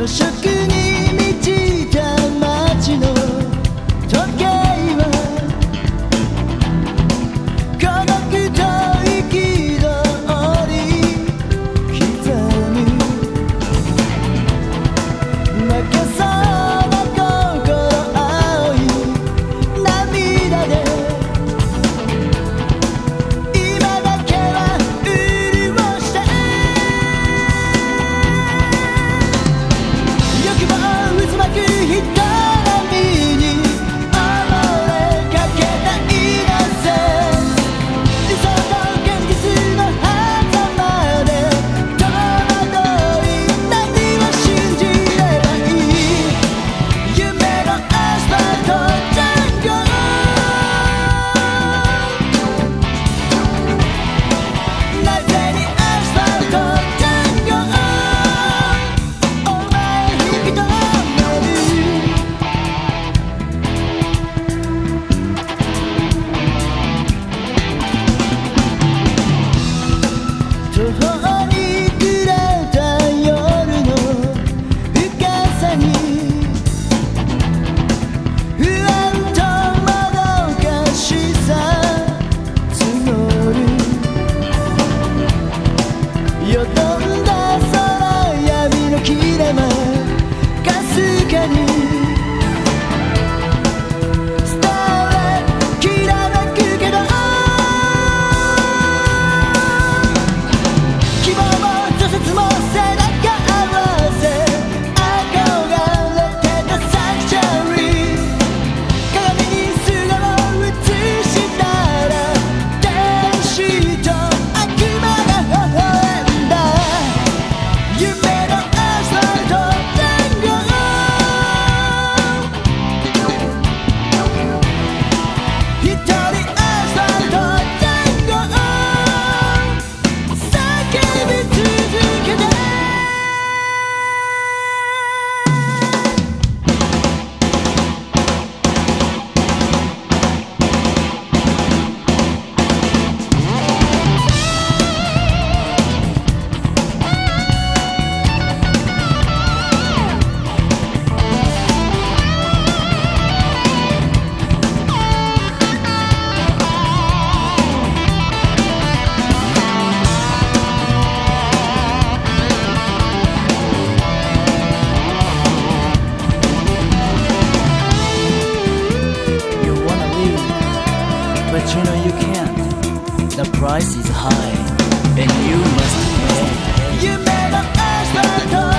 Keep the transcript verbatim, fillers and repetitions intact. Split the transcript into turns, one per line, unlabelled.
夜食に満ちた街の時計は孤独と憤り刻む泣けそうな心青い涙で今だけは潤して欲望渦巻く人波に溺れかけたイノセンス理想と現実の狭間で戸惑い何を信じればいい夢のアスファルトジャングルなぜにアスファルトジャングルお前引き止める途方に暮れた夜の深さに不安ともどかしさ募るよどんだ空闇の切れ間かすかにスターへきらめくけど希望も挫折も背中合わせ憧れてたサンクチュアリー鏡に素顔を映したら天使と悪魔が微笑んだ夢のアスファルトジャングル一人アスファルトジャングル叫び続けてYou wanna leave, but you know you can't. The price is high, and you must pay. 夢のアスファルト